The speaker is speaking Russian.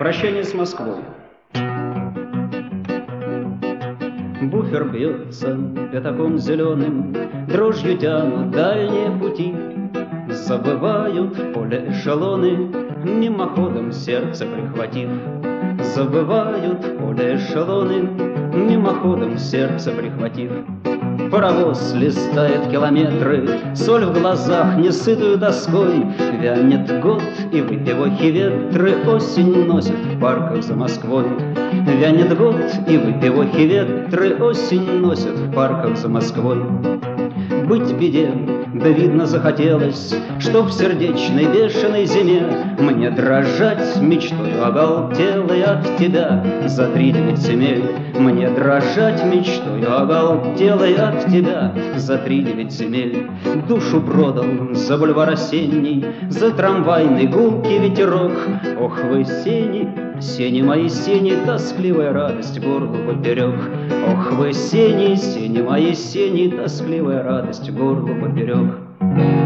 Прощание с Москвой. Буфер бьется пятаком зеленым, дрожью тянут дальние пути. Забывают в поле эшелоны, мимоходом сердце прихватив. Забывают в поле эшелоны, мимоходом сердце прихватив. Паровоз листает километры, соль в глазах несытую тоской. Вянет год, и выпивохи ветры осень носит в парках за Москвой. Вянет год, и выпивохи ветры осень носит в парках за Москвой. Быть в беде, да видно захотелось, чтоб в сердечной бешеной зиме мне дрожать мечтою оголтелой от тебя за 3-9 земель. Мне дрожать мечтою оголтелой от тебя за 3-9 земель. Душу продал за бульвар осенний, за трамвайный гулкий ветерок. Ох вы сени, сени мои сени, тоскливая радость горлу поперек. Ох вы сени, сени мои сени, тоскливая радость горлу поперек.